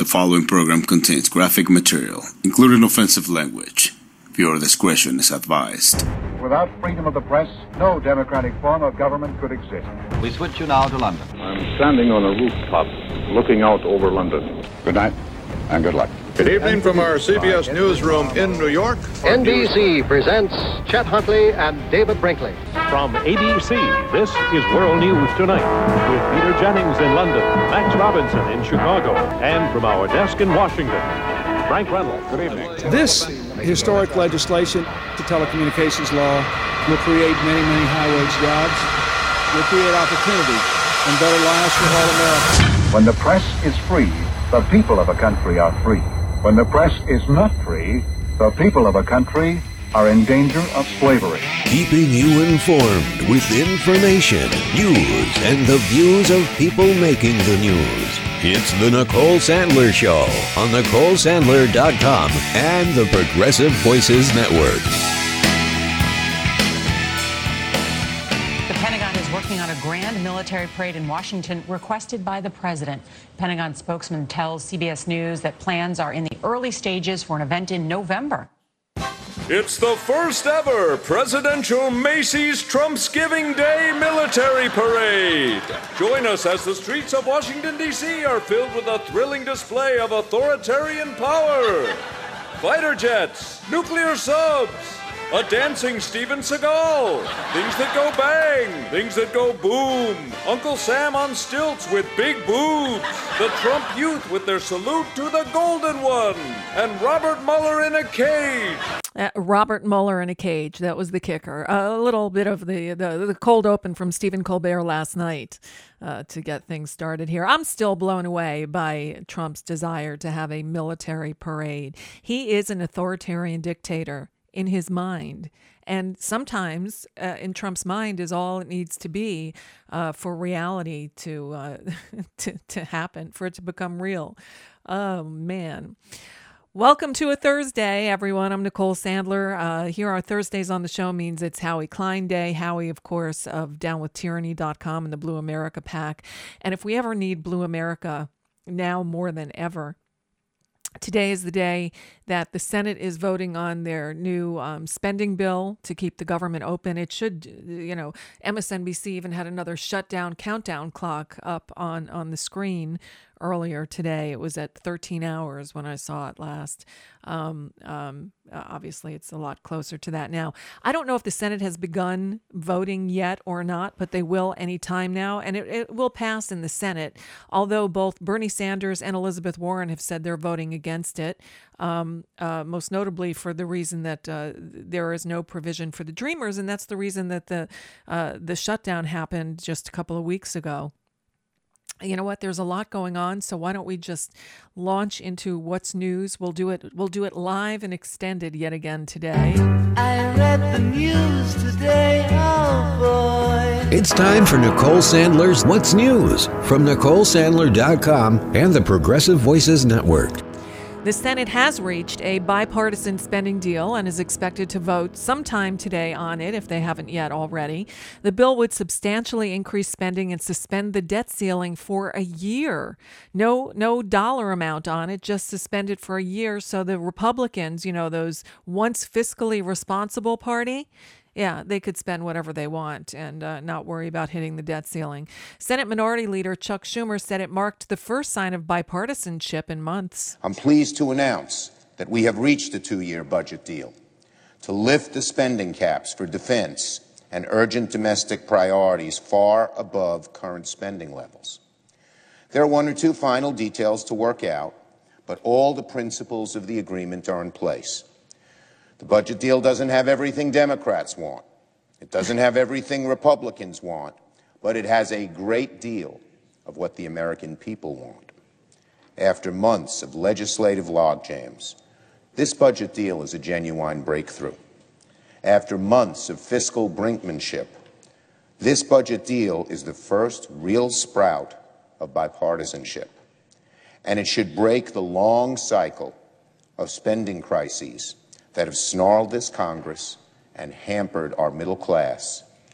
The following program contains graphic material, including offensive language. Viewer discretion is advised. Without freedom of the press, no democratic form of government could exist. We switch you now to London. I'm standing on a rooftop looking out over London. Good night and good luck. Good evening from our CBS newsroom in New York. NBC presents Chet Huntley and David Brinkley. From ABC, this is World News Tonight with Peter Jennings in London, Max Robinson in Chicago, and from our desk in Washington, Frank Reynolds. Good evening. This historic legislation, the telecommunications law, will create many, many high-wage jobs, will create opportunity and better lives for all Americans. When the press is free, the people of a country are free. When the press is not free, the people of a country are in danger of slavery. Keeping you informed with information, news, and the views of people making the news. It's the Nicole Sandler Show on NicoleSandler.com and the Progressive Voices Network. The Pentagon is working on a grand military parade in Washington requested by the president. Pentagon spokesman tells CBS News that plans are in the early stages for an event in November. It's the first ever presidential Macy's Trumpsgiving Day military parade. Join us as the streets of Washington, D.C. are filled with a thrilling display of authoritarian power. Fighter jets, nuclear subs, a dancing Steven Seagal, things that go bang, things that go boom, Uncle Sam on stilts with big boobs, the Trump youth with their salute to the Golden One, and Robert Mueller in a cage. Robert Mueller in a cage. That was the kicker. A little bit of the cold open from Stephen Colbert last night to get things started here. I'm still blown away by Trump's desire to have a military parade. He is an authoritarian dictator in his mind. And sometimes in Trump's mind is all it needs to be for reality to happen, for it to become real. Oh, man. Welcome to a Thursday, everyone. I'm Nicole Sandler. Here are Thursdays on the show means it's Howie Klein Day. Howie, of course, of DownWithTyranny.com and the Blue America PAC. And if we ever need Blue America, now more than ever, today is the day that the Senate is voting on their new spending bill to keep the government open. It should, MSNBC even had another shutdown countdown clock up on the screen earlier today. It was at 13 hours when I saw it last. Obviously, it's a lot closer to that now. I don't know if the Senate has begun voting yet or not, but they will any time now, and it will pass in the Senate, although both Bernie Sanders and Elizabeth Warren have said they're voting against it, most notably for the reason that there is no provision for the Dreamers, and that's the reason that the shutdown happened just a couple of weeks ago. You know what? There's a lot going on, so why don't we just launch into what's news? We'll do it live and extended yet again today. I read the news today, oh boy. It's time for Nicole Sandler's What's News from NicoleSandler.com and the Progressive Voices Network. The Senate has reached a bipartisan spending deal and is expected to vote sometime today on it, if they haven't yet already. The bill would substantially increase spending and suspend the debt ceiling for a year. No dollar amount on it, just suspend it for a year so the Republicans, those once fiscally responsible party, yeah, they could spend whatever they want and not worry about hitting the debt ceiling. Senate Minority Leader Chuck Schumer said it marked the first sign of bipartisanship in months. I'm pleased to announce that we have reached a 2-year budget deal to lift the spending caps for defense and urgent domestic priorities far above current spending levels. There are one or two final details to work out, but all the principles of the agreement are in place. The budget deal doesn't have everything Democrats want. It doesn't have everything Republicans want, but it has a great deal of what the American people want. After months of legislative logjams, this budget deal is a genuine breakthrough. After months of fiscal brinkmanship, this budget deal is the first real sprout of bipartisanship, and it should break the long cycle of spending crises that have snarled this Congress and hampered our middle class.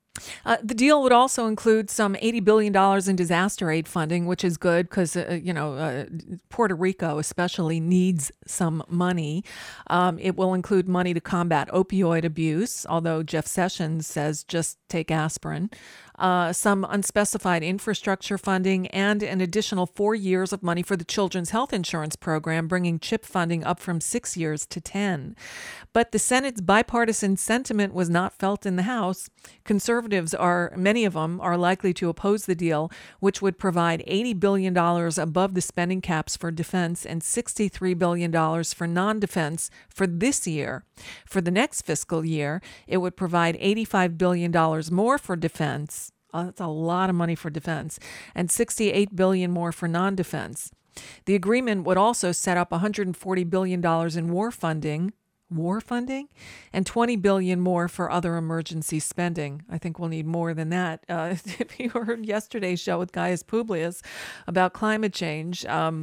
The deal would also include some $80 billion in disaster aid funding, which is good because, Puerto Rico especially needs some money. It will include money to combat opioid abuse, although Jeff Sessions says just take aspirin. Some unspecified infrastructure funding, and an additional 4 years of money for the Children's Health Insurance Program, bringing CHIP funding up from 6 years to 10. But the Senate's bipartisan sentiment was not felt in the House. Conservatives many of them are likely to oppose the deal, which would provide $80 billion above the spending caps for defense and $63 billion for non-defense for this year. For the next fiscal year, it would provide $85 billion more for defense. That's a lot of money for defense, and $68 billion more for non-defense. The agreement would also set up $140 billion in war funding, and $20 billion more for other emergency spending. I think we'll need more than that. If you heard yesterday's show with Gaius Publius about climate change,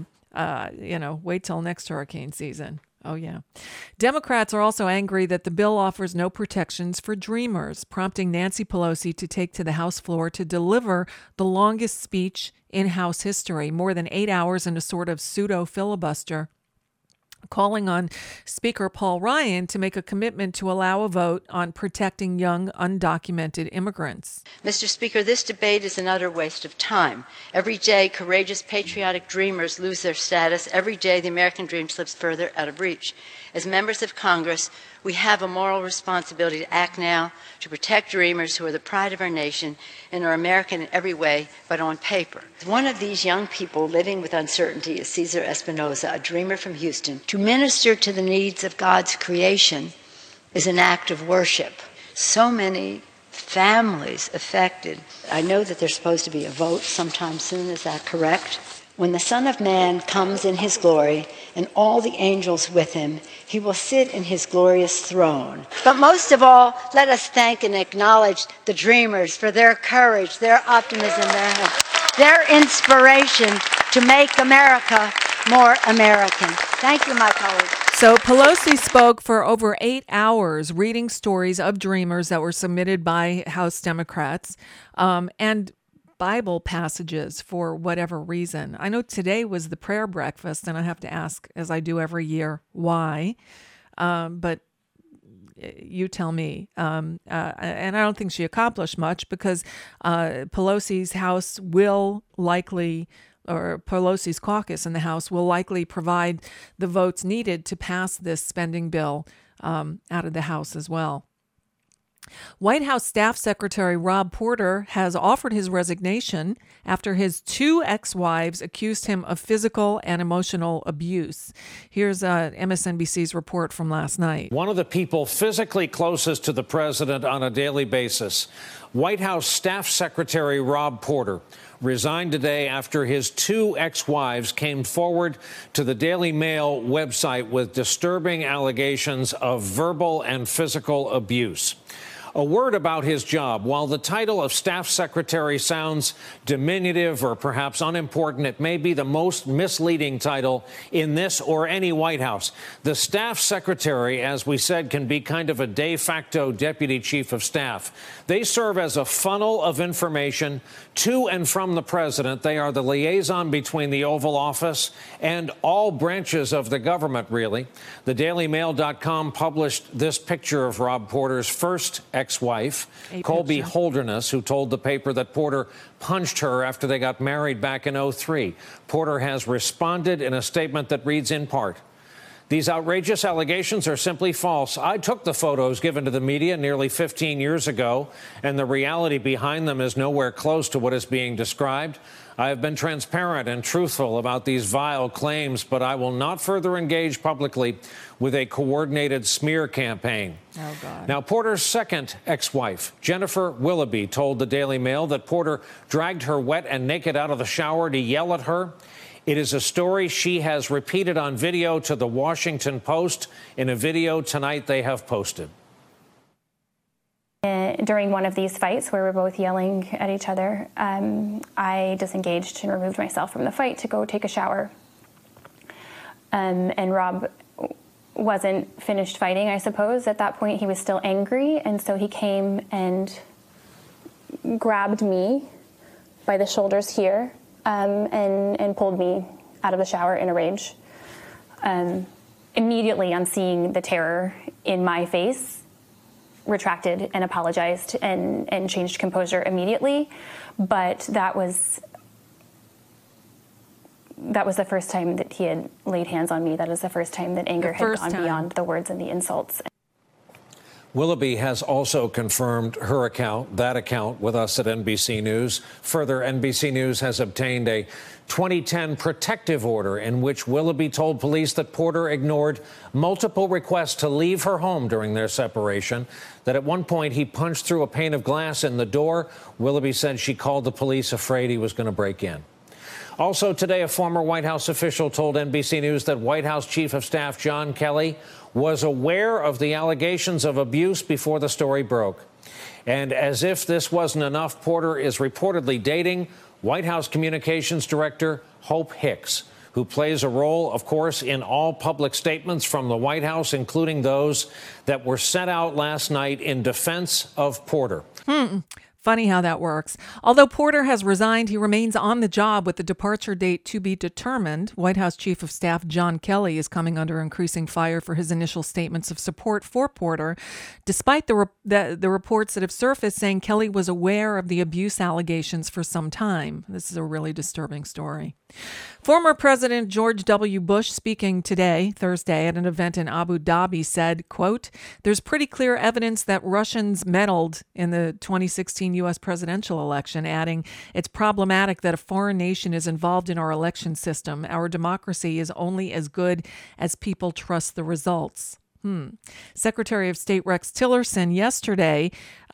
wait till next hurricane season. Oh, yeah. Democrats are also angry that the bill offers no protections for dreamers, prompting Nancy Pelosi to take to the House floor to deliver the longest speech in House history, more than 8 hours in a sort of pseudo-filibuster, calling on Speaker Paul Ryan to make a commitment to allow a vote on protecting young, undocumented immigrants. Mr. Speaker, this debate is an utter waste of time. Every day, courageous, patriotic dreamers lose their status. Every day, the American dream slips further out of reach. As members of Congress, we have a moral responsibility to act now to protect dreamers who are the pride of our nation and are American in every way, but on paper. One of these young people living with uncertainty is Cesar Espinoza, a dreamer from Houston. To minister to the needs of God's creation is an act of worship. So many families affected. I know that there's supposed to be a vote sometime soon. Is that correct? When the Son of Man comes in his glory and all the angels with him, he will sit in his glorious throne. But most of all, let us thank and acknowledge the dreamers for their courage, their optimism, their inspiration to make America more American. Thank you, my colleagues. So Pelosi spoke for over 8 hours, reading stories of dreamers that were submitted by House Democrats, and Bible passages for whatever reason. I know today was the prayer breakfast, and I have to ask, as I do every year, why? But you tell me. And I don't think she accomplished much because Pelosi's House will likely, or Pelosi's caucus in the House will likely provide the votes needed to pass this spending bill out of the House as well. White House Staff Secretary Rob Porter has offered his resignation after his 2 ex-wives accused him of physical and emotional abuse. Here's MSNBC's report from last night. One of the people physically closest to the president on a daily basis, White House Staff Secretary Rob Porter, resigned today after his 2 ex-wives came forward to the Daily Mail website with disturbing allegations of verbal and physical abuse. A word about his job. While the title of staff secretary sounds diminutive or perhaps unimportant, it may be the most misleading title in this or any White House. The staff secretary, as we said, can be kind of a de facto deputy chief of staff. They serve as a funnel of information to and from the president. They are the liaison between the Oval Office and all branches of the government, really. The DailyMail.com published this picture of Rob Porter's first ex-wife, Colby Holderness, who told the paper that Porter punched her after they got married back in 2003. Porter has responded in a statement that reads in part, "These outrageous allegations are simply false. I took the photos given to the media nearly 15 years ago, and the reality behind them is nowhere close to what is being described. I have been transparent and truthful about these vile claims, but I will not further engage publicly with a coordinated smear campaign." Oh, God. Now, Porter's second ex-wife, Jennifer Willoughby, told the Daily Mail that Porter dragged her wet and naked out of the shower to yell at her. It is a story she has repeated on video to the Washington Post in a video tonight they have posted. During one of these fights where we're both yelling at each other, I disengaged and removed myself from the fight to go take a shower. And Rob wasn't finished fighting, I suppose. At that point, he was still angry, and so he came and grabbed me by the shoulders here and pulled me out of the shower in a rage. Immediately on seeing the terror in my face, retracted and apologized and changed composure immediately. But that was the first time that he had laid hands on me. That is the first time that anger had gone beyond the words and the insults. Willoughby has also confirmed her account, that account, with us at NBC News. Further, NBC News has obtained a 2010 protective order in which Willoughby told police that Porter ignored multiple requests to leave her home during their separation, that at one point he punched through a pane of glass in the door. Willoughby said she called the police afraid he was going to break in. Also today, a former White House official told NBC News that White House Chief of Staff John Kelly was aware of the allegations of abuse before the story broke. And as if this wasn't enough, Porter is reportedly dating White House Communications Director Hope Hicks, who plays a role, of course, in all public statements from the White House, including those that were sent out last night in defense of Porter. Funny how that works. Although Porter has resigned, he remains on the job with the departure date to be determined. White House Chief of Staff John Kelly is coming under increasing fire for his initial statements of support for Porter, despite the reports that have surfaced saying Kelly was aware of the abuse allegations for some time. This is a really disturbing story. Former President George W. Bush, speaking today, Thursday, at an event in Abu Dhabi, said, quote, "There's pretty clear evidence that Russians meddled in the 2016 U.S. presidential election," adding, "It's problematic that a foreign nation is involved in our election system. Our democracy is only as good as people trust the results." Secretary of State Rex Tillerson yesterday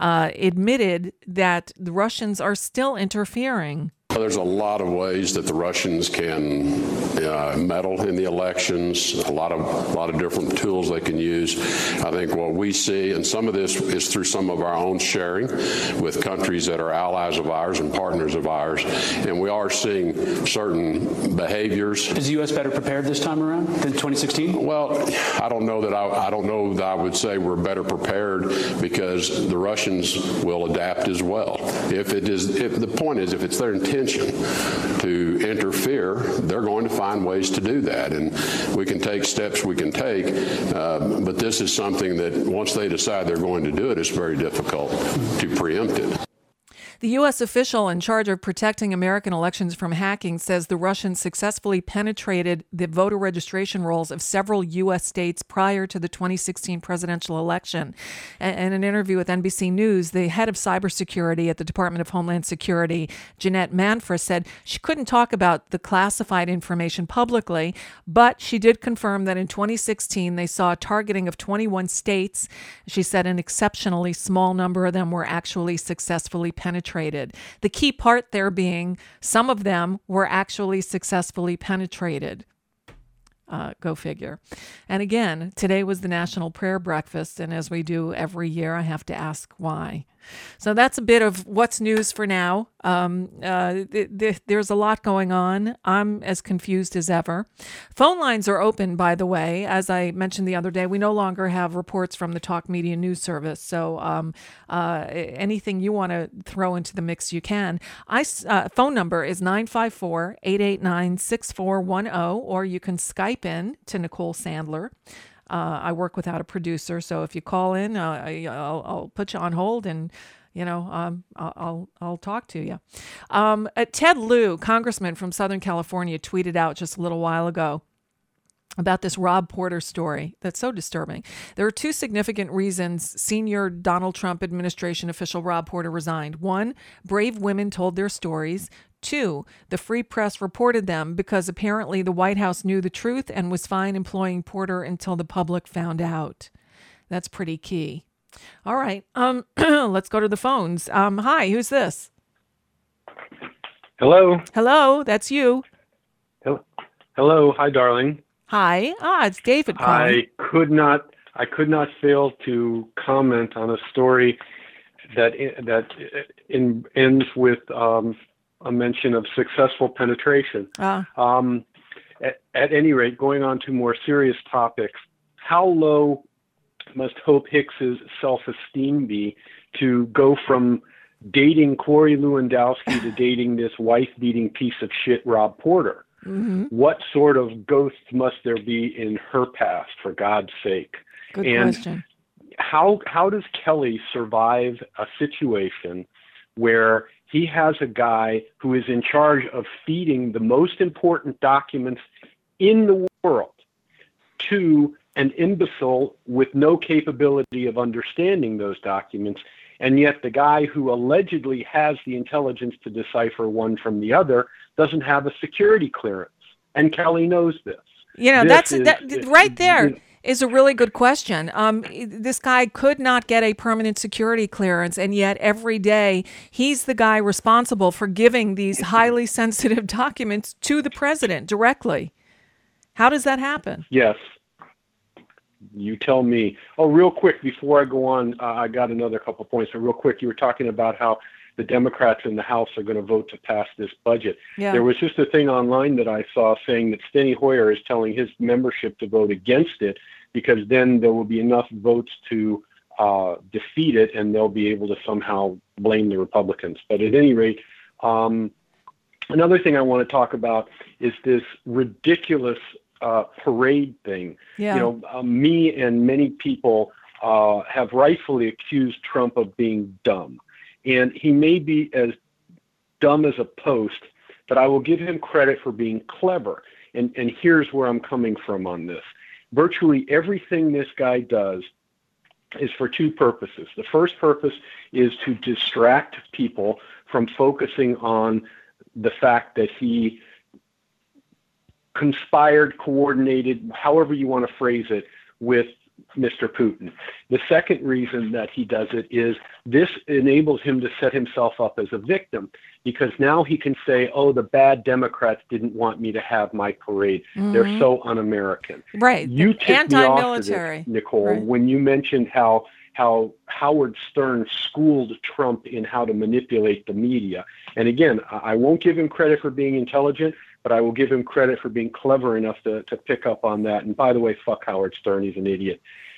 admitted that the Russians are still interfering. There's a lot of ways that the Russians can meddle in the elections, a lot of different tools they can use. I think what we see, and some of this is through some of our own sharing with countries that are allies of ours and partners of ours, and we are seeing certain behaviors. Is the U.S. better prepared this time around than 2016? Well, I don't know that I would say we're better prepared, because the Russians will adapt as well. If the point is, if it's their intention to interfere, they're going to find ways to do that, and we can take steps we can take, but this is something that once they decide they're going to do it, it's very difficult to preempt it. The U.S. official in charge of protecting American elections from hacking says the Russians successfully penetrated the voter registration rolls of several U.S. states prior to the 2016 presidential election. In an interview with NBC News, the head of cybersecurity at the Department of Homeland Security, Jeanette Manfra, said she couldn't talk about the classified information publicly, but she did confirm that in 2016 they saw a targeting of 21 states. She said an exceptionally small number of them were actually successfully penetrated. The key part there being some of them were actually successfully penetrated. Go figure. And again, today was the National Prayer Breakfast, and as we do every year, I have to ask why. So that's a bit of what's news for now. There's a lot going on. I'm as confused as ever. Phone lines are open, by the way. As I mentioned the other day, we no longer have reports from the Talk Media News Service. So anything you want to throw into the mix, you can. Phone number is 954-889-6410, or you can Skype in to Nicole Sandler. I work without a producer, so if you call in, I'll put you on hold, and I'll talk to you. Ted Lieu, congressman from Southern California, tweeted out just a little while ago about this Rob Porter story that's so disturbing. There are two significant reasons senior Donald Trump administration official Rob Porter resigned. One, brave women told their stories. Two, the Free Press reported them because apparently the White House knew the truth and was fine employing Porter until the public found out. That's pretty key. All right, let's go to the phones. Hi, who's this? Hello. Hello, that's you. Hello, hi, darling. Hi, it's David calling. I could not fail to comment on a story that ends with a mention of successful penetration. At any rate, going on to more serious topics, how low must Hope Hicks's self-esteem be to go from dating Corey Lewandowski to dating this wife-beating piece of shit Rob Porter. Mm-hmm. What sort of ghosts must there be in her past, for God's sake? Good and question. How does Kelly survive a situation where he has a guy who is in charge of feeding the most important documents in the world to an imbecile with no capability of understanding those documents, and yet the guy who allegedly has the intelligence to decipher one from the other doesn't have a security clearance? And Kelly knows this. Right there is a really good question. This guy could not get a permanent security clearance, and yet every day he's the guy responsible for giving these highly sensitive documents to the president directly. How does that happen? Yes. You tell me. Oh, real quick, before I go on, I got another couple points. But real quick, you were talking about how the Democrats in the House are going to vote to pass this budget. Yeah. There was just a thing online that I saw saying that Steny Hoyer is telling his membership to vote against it because then there will be enough votes to defeat it, and they'll be able to somehow blame the Republicans. But at any rate, another thing I want to talk about is this ridiculous parade thing. Yeah. You know, me and many people have rightfully accused Trump of being dumb. And he may be as dumb as a post, but I will give him credit for being clever. And here's where I'm coming from on this. Virtually everything this guy does is for two purposes. The first purpose is to distract people from focusing on the fact that he conspired, coordinated, however you want to phrase it, with Mr. Putin. The second reason that he does it is this enables him to set himself up as a victim, because now he can say, oh, the bad Democrats didn't want me to have my parade. Mm-hmm. They're so un-American. Right. You tipped me off to this, Nicole, right, when you mentioned how Howard Stern schooled Trump in how to manipulate the media. And again, I won't give him credit for being intelligent, but I will give him credit for being clever enough to pick up on that. And by the way, fuck Howard Stern. He's an idiot.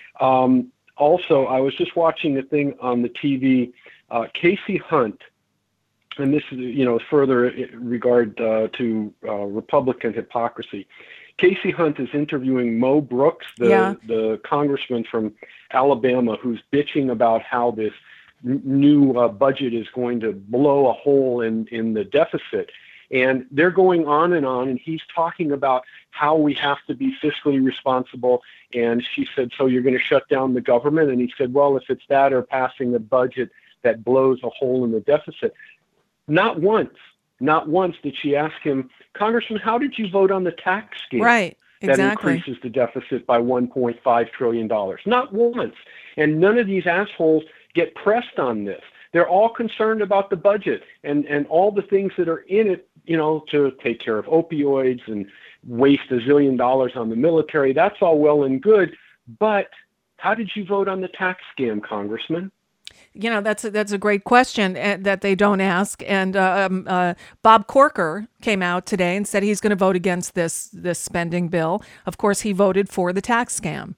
Also, I was just watching a thing on the TV, Casey Hunt, and this is, you know, further in regard to Republican hypocrisy. Casey Hunt is interviewing Mo Brooks, the congressman from Alabama, who's bitching about how this new budget is going to blow a hole in the deficit. And they're going on, and he's talking about how we have to be fiscally responsible. And she said, so you're going to shut down the government? And he said, well, if it's that or passing a budget that blows a hole in the deficit. Not once did she ask him, Congressman, how did you vote on the tax scheme right, exactly, that increases the deficit by $1.5 trillion? Not once. And none of these assholes get pressed on this. They're all concerned about the budget and all the things that are in it, you know, to take care of opioids and waste $1 zillion on the military. That's all well and good. But how did you vote on the tax scam, Congressman? You know, that's a great question that they don't ask. And Bob Corker came out today and said he's going to vote against this spending bill. Of course, he voted for the tax scam.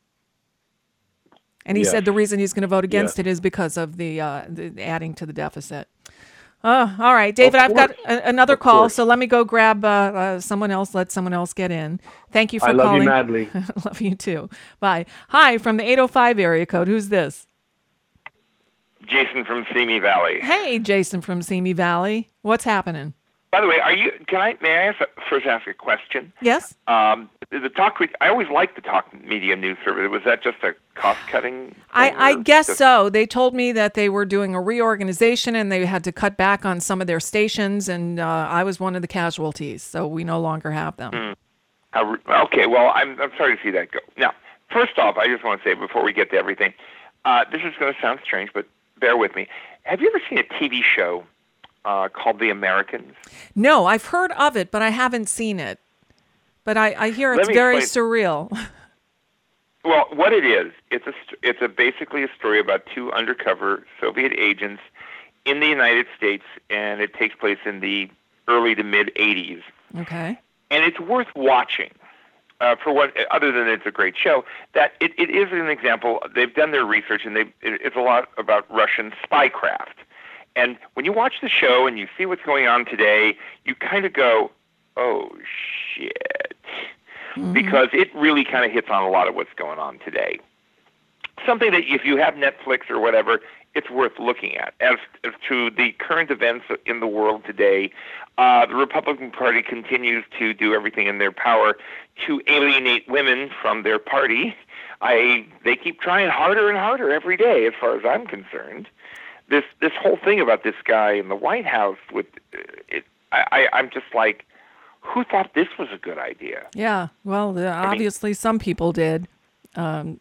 And he said the reason he's going to vote against it is because of the adding to the deficit. All right, David, I've got another call, so let me go grab someone else, let someone else get in. Thank you for calling. I love you madly. Love you too. Bye. Hi, from the 805 area code. Who's this? Jason from Simi Valley. Hey, Jason from Simi Valley. What's happening? By the way, may I first ask a question? Yes. The talk, I always liked the Talk Media News Service. Was that just a cost-cutting? I guess so. They told me that they were doing a reorganization and they had to cut back on some of their stations, and I was one of the casualties, so we no longer have them. Okay, well, I'm sorry to see that go. Now, first off, I just want to say, before we get to everything, this is going to sound strange, but bear with me. Have you ever seen a TV show called The Americans? No, I've heard of it, but I haven't seen it. But I hear it's very surreal. Well, what it is, it's basically a story about two undercover Soviet agents in the United States, and it takes place in the early to mid 80s. Okay. And it's worth watching. For what, other than it's a great show, that it is an example. They've done their research, and it's a lot about Russian spycraft. And when you watch the show and you see what's going on today, you kind of go, oh, shit. Mm-hmm. Because it really kind of hits on a lot of what's going on today. Something that if you have Netflix or whatever, it's worth looking at. As to the current events in the world today, the Republican Party continues to do everything in their power to alienate women from their party. They keep trying harder and harder every day, as far as I'm concerned. This whole thing about this guy in the White House with it, I'm just like, who thought this was a good idea? Yeah, well, obviously some people did. Look,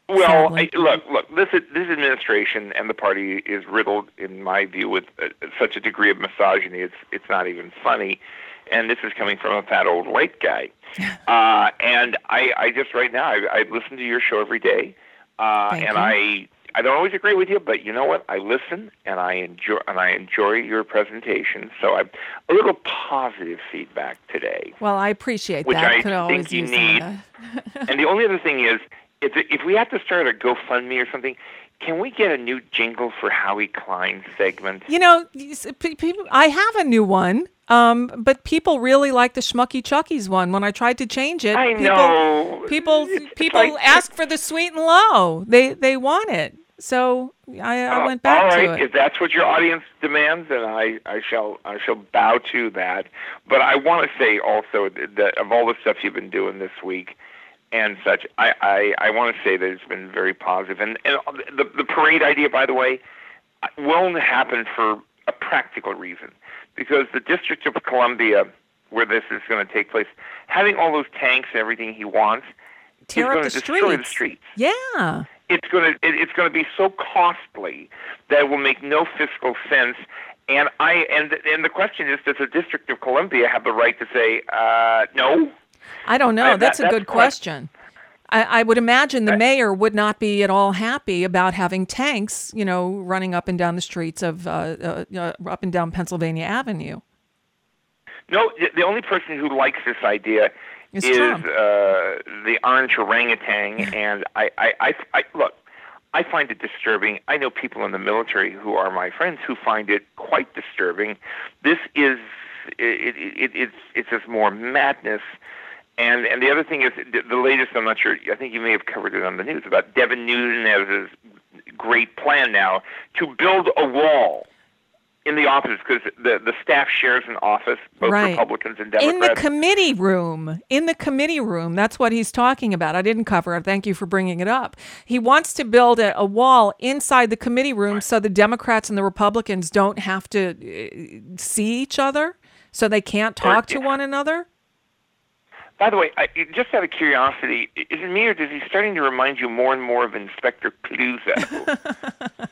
this administration and the party is riddled, in my view, with such a degree of misogyny. It's not even funny, and this is coming from a fat old white guy. And I just right now I listen to your show every day, and I don't always agree with you, but you know what? I listen and I enjoy your presentation. So I'm a little positive feedback today. Well, I appreciate which that. I think you need. And the only other thing is, if we have to start a GoFundMe or something, can we get a new jingle for Howie Klein's segment? You know, I have a new one, but people really like the Schmucky Chuckies one. When I tried to change it, people ask for the sweet and low. They want it, so I went back to it. All right, if that's what your audience demands, then I shall bow to that. But I want to say also that of all the stuff you've been doing this week and such, I want to say that it's been very positive. And the parade idea, by the way, will happen for a practical reason. Because the District of Columbia, where this is going to take place, having all those tanks and everything he wants, is going to destroy the streets. Yeah. It's going to be so costly that it will make no fiscal sense. And the question is, does the District of Columbia have the right to say no? I don't know. That's a good question. I would imagine the mayor would not be at all happy about having tanks, running up and down the streets of up and down Pennsylvania Avenue. No, the only person who likes this idea is the orange orangutan, and I look. I find it disturbing. I know people in the military who are my friends who find it quite disturbing. This is it's just more madness. And the other thing is, the latest, I'm not sure, I think you may have covered it on the news, about Devin Nunes' great plan now to build a wall in the office, because the staff shares an office, both Republicans and Democrats. In the committee room. That's what he's talking about. I didn't cover it. Thank you for bringing it up. He wants to build a wall inside the committee room so the Democrats and the Republicans don't have to see each other, so they can't talk to one another. By the way, just out of curiosity, is it me or is he starting to remind you more and more of Inspector Clouseau?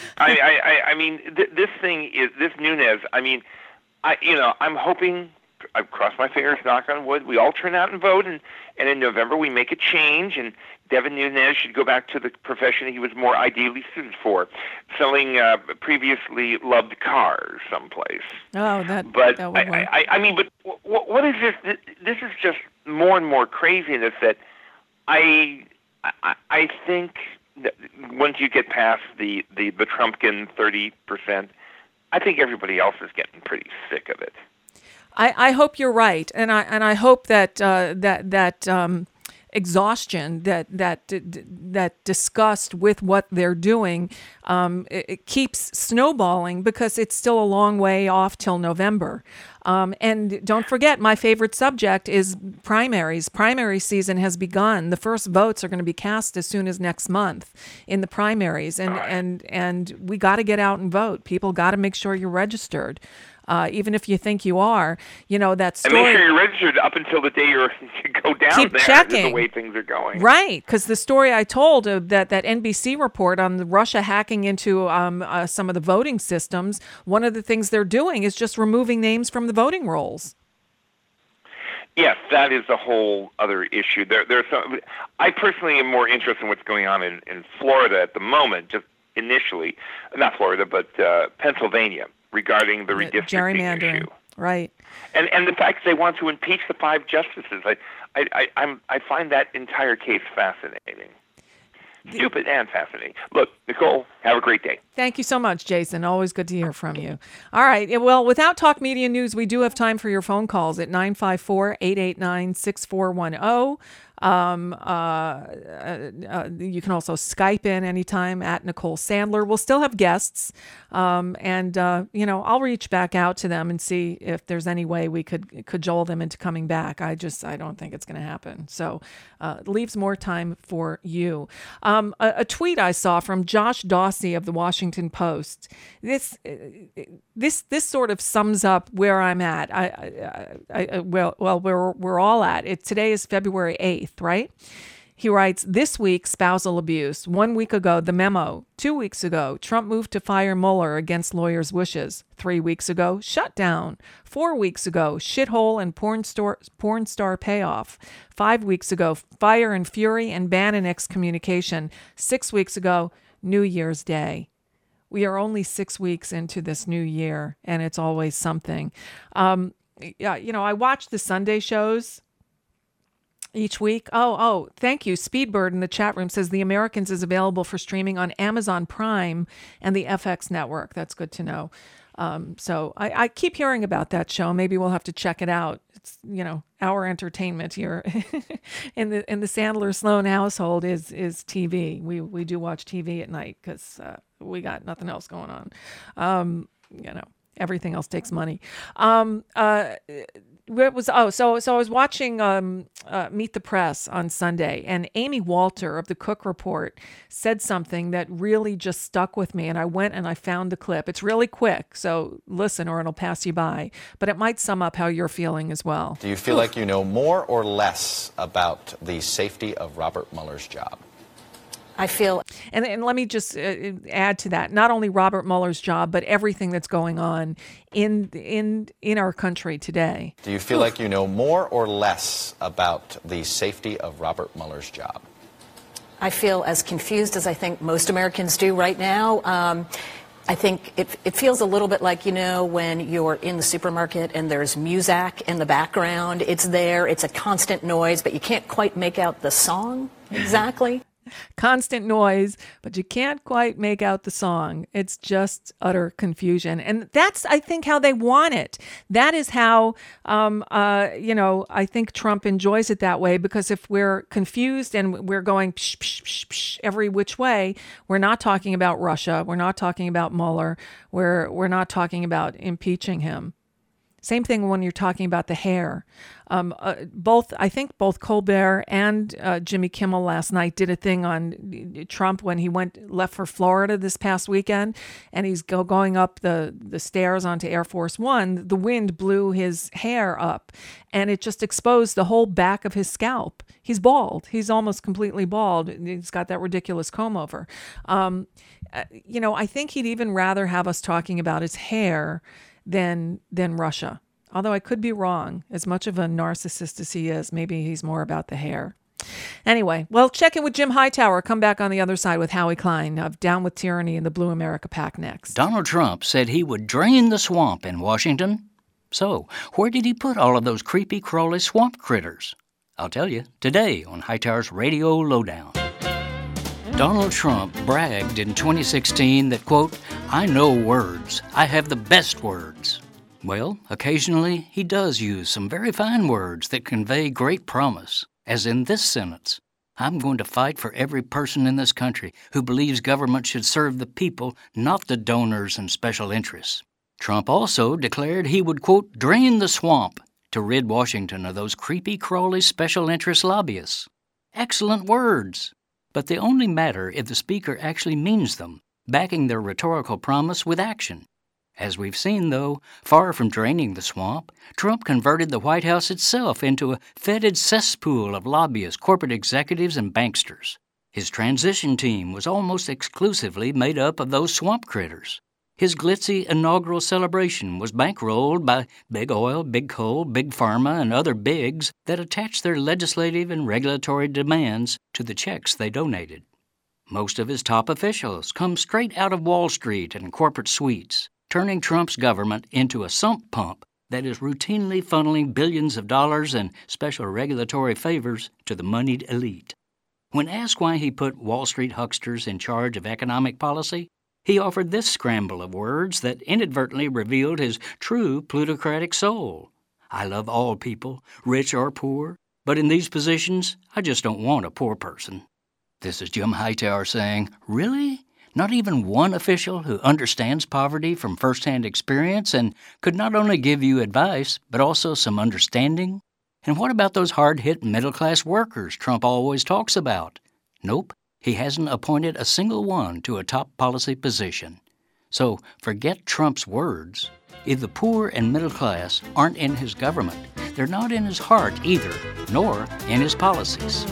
I mean, this thing is this Nunes. I mean, I'm hoping. I cross my fingers, knock on wood. We all turn out and vote, and in November we make a change, and Devin Nunes should go back to the profession he was more ideally suited for, selling previously loved cars someplace. Oh, that would work. I mean, but what is this? This is just more and more craziness that I think that once you get past the Trumpkin 30%, I think everybody else is getting pretty sick of it. I hope you're right, and I hope that exhaustion, that disgust with what they're doing, it keeps snowballing, because it's still a long way off till November. And don't forget, my favorite subject is primaries. Primary season has begun. The first votes are going to be cast as soon as next month in the primaries, and we got to get out and vote. People got to make sure you're registered. Even if you think you are, that story. And make sure you're registered up until the day you go down. Keep there. checking. The way things are going. Right, because the story I told that NBC report on Russia hacking into some of the voting systems, one of the things they're doing is just removing names from the voting rolls. Yes, that is a whole other issue. There's some. I personally am more interested in what's going on in Florida at the moment, just initially. Not Florida, but Pennsylvania, regarding the redistricting issue. Right. And the fact that they want to impeach the 5 justices. I find that entire case fascinating. Stupid and fascinating. Look, Nicole, have a great day. Thank you so much, Jason. Always good to hear from you. All right. Well, without Talk Media News, we do have time for your phone calls at 954-889-6410. You can also Skype in anytime at Nicole Sandler. We'll still have guests. I'll reach back out to them and see if there's any way we could cajole them into coming back. I don't think it's going to happen. So it leaves more time for you. A tweet I saw from Josh Dawsey of the Washington Post. This sort of sums up where I'm at. We're all at. Today is February 8th. Right? He writes, this week, spousal abuse. 1 week ago, the memo. 2 weeks ago, Trump moved to fire Mueller against lawyers' wishes. 3 weeks ago, shutdown. 4 weeks ago, shithole and porn star payoff. 5 weeks ago, fire and fury and ban and excommunication. 6 weeks ago, New Year's Day. We are only 6 weeks into this new year, and it's always something. I watch the Sunday shows each week. Oh, thank you. Speedbird in the chat room says The Americans is available for streaming on Amazon Prime and the FX network. That's good to know. So I keep hearing about that show. Maybe we'll have to check it out. It's, our entertainment here in the Sandler Sloan household is TV. We do watch TV at night because we got nothing else going on. Everything else takes money. So I was watching Meet the Press on Sunday, and Amy Walter of the Cook Report said something that really just stuck with me, and I went and I found the clip. It's really quick, so listen or it'll pass you by, but it might sum up how you're feeling as well. Do you feel like you know more or less about the safety of Robert Mueller's job? I feel, and let me just add to that, not only Robert Mueller's job, but everything that's going on in our country today. Do you feel like you know more or less about the safety of Robert Mueller's job? I feel as confused as I think most Americans do right now. I think it feels a little bit like, when you're in the supermarket and there's Muzak in the background. It's there. It's a constant noise, but you can't quite make out the song exactly. Constant noise, but you can't quite make out the song. It's just utter confusion. And that's, I think, how they want it. That is how, I think Trump enjoys it that way, because if we're confused and we're going psh, psh, psh, psh, every which way, we're not talking about Russia. We're not talking about Mueller. We're not talking about impeaching him. Same thing when you're talking about the hair. I think both Colbert and Jimmy Kimmel last night did a thing on Trump when he left for Florida this past weekend, and he's going up the stairs onto Air Force One. The wind blew his hair up, and it just exposed the whole back of his scalp. He's bald. He's almost completely bald. He's got that ridiculous comb over. I think he'd even rather have us talking about his hair than Russia. Although I could be wrong. As much of a narcissist as he is, maybe he's more about the hair. Anyway, well, check in with Jim Hightower. Come back on the other side with Howie Klein of Down with Tyranny and the Blue America PAC next. Donald Trump said he would drain the swamp in Washington. So, where did he put all of those creepy, crawly swamp critters? I'll tell you today on Hightower's Radio Lowdown. Donald Trump bragged in 2016 that, quote, I know words. I have the best words. Well, occasionally he does use some very fine words that convey great promise, as in this sentence. I'm going to fight for every person in this country who believes government should serve the people, not the donors and special interests. Trump also declared he would, quote, drain the swamp to rid Washington of those creepy, crawly special interest lobbyists. Excellent words. But they only matter if the speaker actually means them, backing their rhetorical promise with action. As we've seen, though, far from draining the swamp, Trump converted the White House itself into a fetid cesspool of lobbyists, corporate executives, and banksters. His transition team was almost exclusively made up of those swamp critters. His glitzy inaugural celebration was bankrolled by big oil, big coal, big pharma, and other bigs that attached their legislative and regulatory demands to the checks they donated. Most of his top officials come straight out of Wall Street and corporate suites, turning Trump's government into a sump pump that is routinely funneling billions of dollars and special regulatory favors to the moneyed elite. When asked why he put Wall Street hucksters in charge of economic policy, he offered this scramble of words that inadvertently revealed his true plutocratic soul. I love all people, rich or poor, but in these positions, I just don't want a poor person. This is Jim Hightower saying, really? Not even one official who understands poverty from firsthand experience and could not only give you advice, but also some understanding? And what about those hard-hit middle-class workers Trump always talks about? Nope, he hasn't appointed a single one to a top policy position. So forget Trump's words. If the poor and middle class aren't in his government, they're not in his heart either, nor in his policies.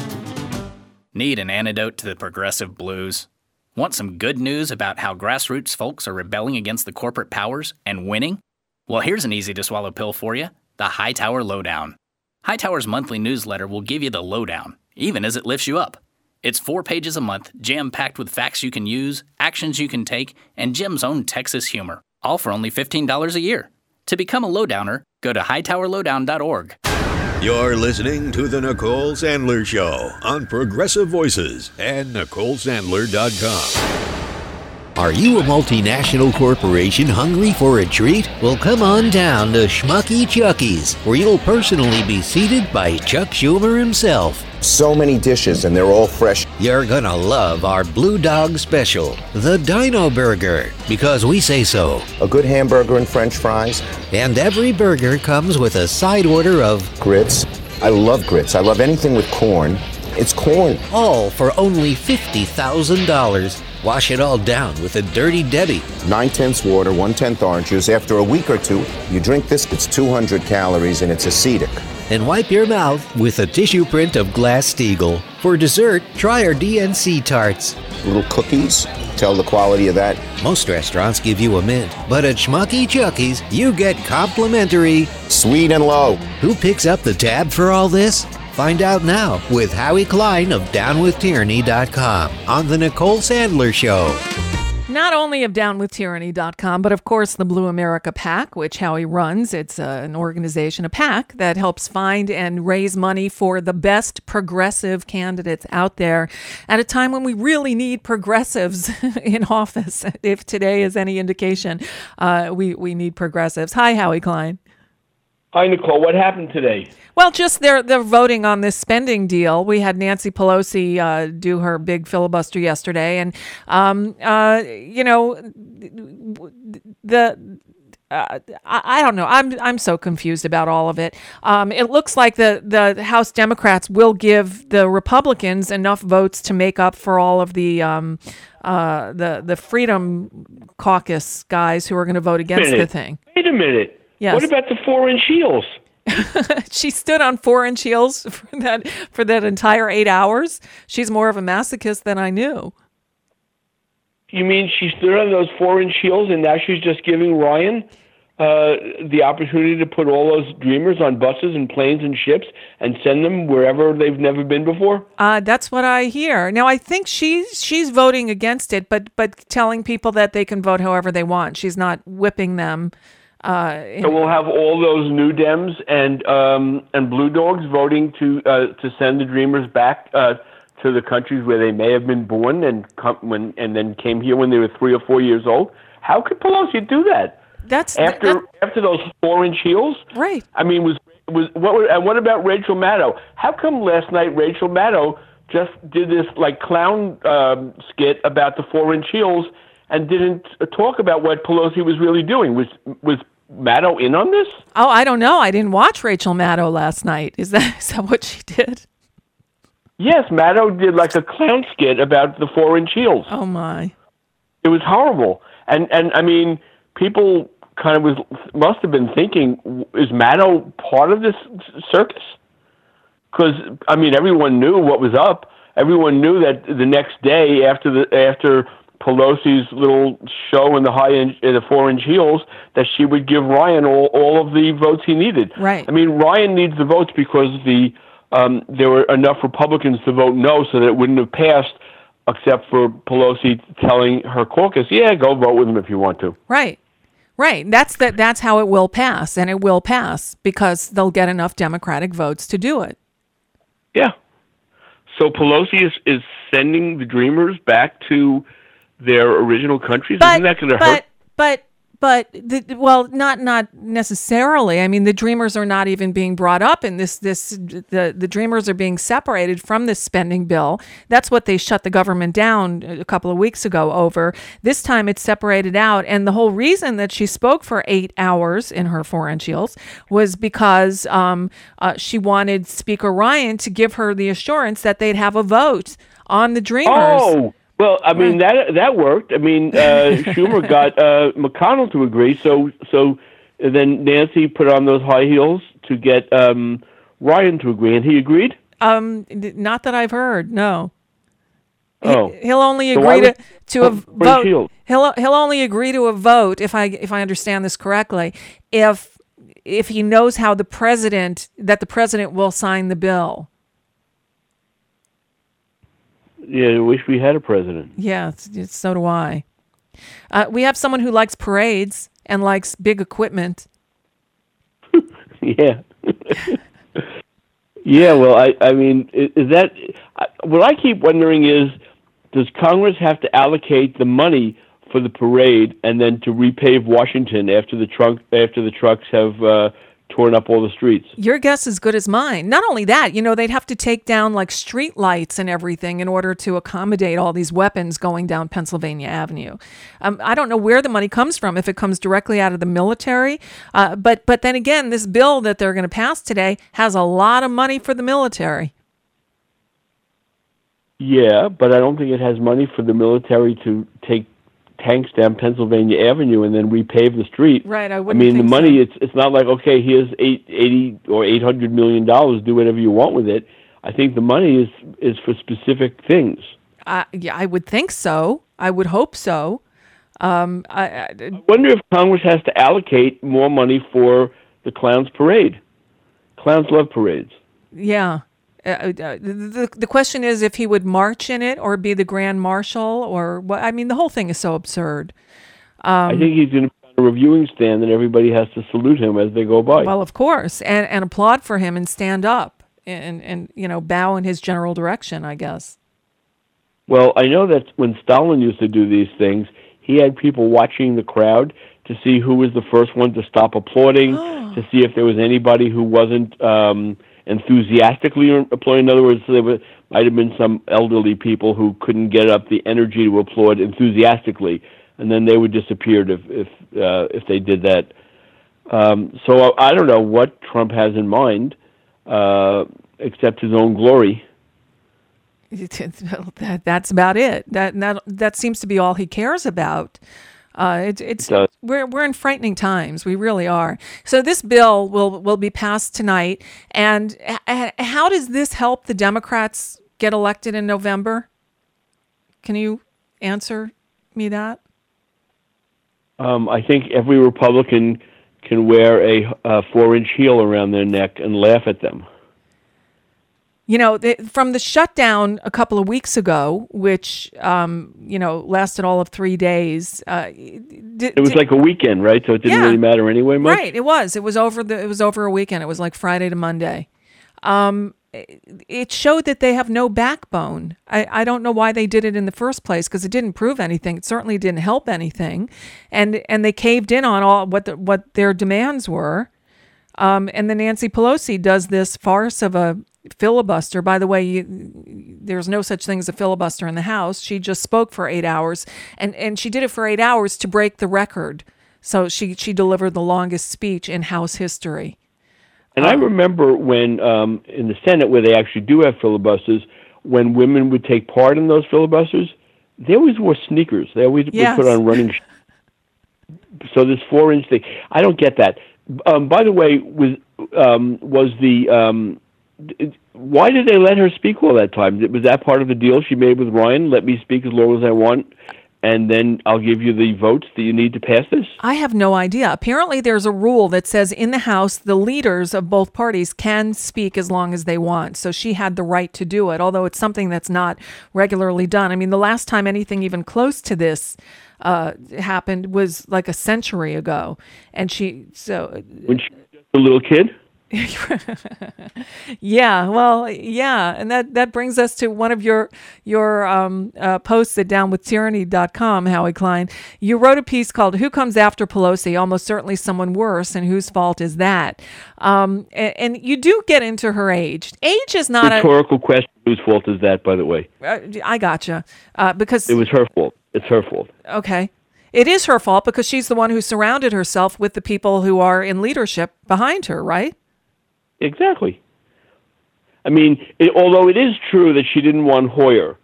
Need an antidote to the progressive blues? Want some good news about how grassroots folks are rebelling against the corporate powers and winning? Well, here's an easy-to-swallow pill for you, the Hightower Lowdown. Hightower's monthly newsletter will give you the lowdown, even as it lifts you up. It's 4 pages a month, jam-packed with facts you can use, actions you can take, and Jim's own Texas humor, all for only $15 a year. To become a lowdowner, go to hightowerlowdown.org. You're listening to The Nicole Sandler Show on Progressive Voices and NicoleSandler.com. Are you a multinational corporation hungry for a treat? Well, come on down to Schmucky Chucky's, where you'll personally be seated by Chuck Schumer himself. So many dishes, and they're all fresh. You're gonna love our Blue Dog Special, the Dino Burger, because we say so. A good hamburger and French fries. And every burger comes with a side order of grits. I love grits. I love anything with corn. It's corn. All for only $50,000. Wash it all down with a Dirty Debbie. 9/10 water, 1/10 orange juice. After a week or two, you drink this. It's 200 calories and it's acetic. And wipe your mouth with a tissue print of Glass-Steagall. For dessert, try our DNC tarts. Little cookies. Tell the quality of that. Most restaurants give you a mint, but at Schmucky Chucky's, you get complimentary sweet and low. Who picks up the tab for all this? Find out now with Howie Klein of DownWithTyranny.com on The Nicole Sandler Show. Not only of DownWithTyranny.com, but of course the Blue America PAC, which Howie runs. It's an organization, a PAC, that helps find and raise money for the best progressive candidates out there at a time when we really need progressives in office. If today is any indication, we need progressives. Hi, Howie Klein. Hi, Nicole. What happened today? Well, just they're voting on this spending deal. We had Nancy Pelosi do her big filibuster yesterday, and I don't know. I'm so confused about all of it. It looks like the House Democrats will give the Republicans enough votes to make up for all of the Freedom Caucus guys who are going to vote against the thing. Wait a minute. Yes. What about the 4-inch heels? She stood on 4-inch heels for that entire 8 hours. She's more of a masochist than I knew. You mean she stood on those 4-inch heels and now she's just giving Ryan the opportunity to put all those dreamers on buses and planes and ships and send them wherever they've never been before? That's what I hear. Now, I think she's voting against it, but telling people that they can vote however they want. She's not whipping them. So we'll have all those new Dems and Blue Dogs voting to send the Dreamers back to the countries where they may have been born and then came here when they were 3 or 4 years old. How could Pelosi do that? That's after those 4-inch heels, right? I mean, what about Rachel Maddow? How come last night Rachel Maddow just did this like clown skit about the 4-inch heels and didn't talk about what Pelosi was really doing? Was Maddow in on this? Oh, I don't know. I didn't watch Rachel Maddow last night. Is that what she did? Yes, Maddow did like a clown skit about the 4-inch heels. Oh my! It was horrible, and I mean, people kind of must have been thinking, is Maddow part of this circus? Because I mean, everyone knew what was up. Everyone knew that the next day after Pelosi's little show in the 4-inch heels, that she would give Ryan all of the votes he needed. Right. I mean, Ryan needs the votes because there were enough Republicans to vote no, so that it wouldn't have passed, except for Pelosi telling her caucus, "Yeah, go vote with him if you want to." Right. Right. That's how it will pass, and it will pass because they'll get enough Democratic votes to do it. Yeah. So Pelosi is sending the Dreamers back to their original countries? Isn't that going to hurt? Well, not necessarily. I mean, the Dreamers are not even being brought up in the Dreamers are being separated from this spending bill. That's what they shut the government down a couple of weeks ago over. This time it's separated out. And the whole reason that she spoke for 8 hours in her 4-inch heels was because she wanted Speaker Ryan to give her the assurance that they'd have a vote on the Dreamers. Oh! Well, I mean, that worked. I mean, Schumer got McConnell to agree, so then Nancy put on those high heels to get Ryan to agree, and he agreed? Not that I've heard, no. Oh. He'll only agree to a vote. He'll only agree to a vote, if I understand this correctly, if he knows that the president will sign the bill. Yeah, I wish we had a president. Yeah, so do I. We have someone who likes parades and likes big equipment. Yeah. Yeah, well, I mean, is that... what I keep wondering is, does Congress have to allocate the money for the parade and then to repave Washington after the trucks have torn up all the streets? Your guess is good as mine. Not only that, they'd have to take down like street lights and everything in order to accommodate all these weapons going down Pennsylvania Avenue. I don't know where the money comes from, if it comes directly out of the military. But then again, this bill that they're going to pass today has a lot of money for the military. Yeah, but I don't think it has money for the military to take tanks down Pennsylvania Avenue and then repave the street. Right, I mean, the money, it's not like, okay, here's $80 or $800 million, do whatever you want with it. I think the money is for specific things. Yeah, I would think so. I would hope so. I wonder if Congress has to allocate more money for the Clowns Parade. Clowns love parades. Yeah. The question is if he would march in it or be the Grand Marshal or what. I mean, the whole thing is so absurd. I think he's going to be on a reviewing stand and everybody has to salute him as they go by. Well, of course, and applaud for him and stand up and bow in his general direction, I guess. Well, I know that when Stalin used to do these things, he had people watching the crowd to see who was the first one to stop applauding, to see if there was anybody who wasn't enthusiastically applauding. In other words, there might have been some elderly people who couldn't get up the energy to applaud enthusiastically, and then they would disappear if they did that. So I don't know what Trump has in mind, except his own glory. That's about it. That seems to be all he cares about. We're in frightening times. We really are. So this bill will be passed tonight. And how does this help the Democrats get elected in November? Can you answer me that? I think every Republican can wear a 4-inch heel around their neck and laugh at them. From the shutdown a couple of weeks ago, which, lasted all of 3 days. It was like a weekend, right? So it didn't really matter anyway much? Right, it was. It was over a weekend. It was like Friday to Monday. It showed that they have no backbone. I don't know why they did it in the first place, because it didn't prove anything. It certainly didn't help anything. And they caved in on all what their demands were. And then Nancy Pelosi does this farce of a filibuster. By the way, there's no such thing as a filibuster in the House. She just spoke for 8 hours, and she did it for 8 hours to break the record. So she delivered the longest speech in House history. And I remember when in the Senate, where they actually do have filibusters, when women would take part in those filibusters, they always wore sneakers. They always would put on running shoes. So this 4-inch thing, I don't get that. By the way, why did they let her speak all that time? Was that part of the deal she made with Ryan? Let me speak as long as I want, and then I'll give you the votes that you need to pass this? I have no idea. Apparently there's a rule that says in the House, the leaders of both parties can speak as long as they want. So she had the right to do it, although it's something that's not regularly done. I mean, the last time anything even close to this happened was like a century ago. And when she was a little kid? Yeah, well, yeah, and that brings us to one of your posts at downwithtyranny.com, Howie Klein. You wrote a piece called "Who Comes After Pelosi? Almost certainly someone worse, and whose fault is that?" And you do get into her age. Age is not rhetorical question. Whose fault is that, by the way? I gotcha. Because it was her fault. It's her fault. Okay. It is her fault because she's the one who surrounded herself with the people who are in leadership behind her, right? Exactly. I mean, although it is true that she didn't want Hoyer,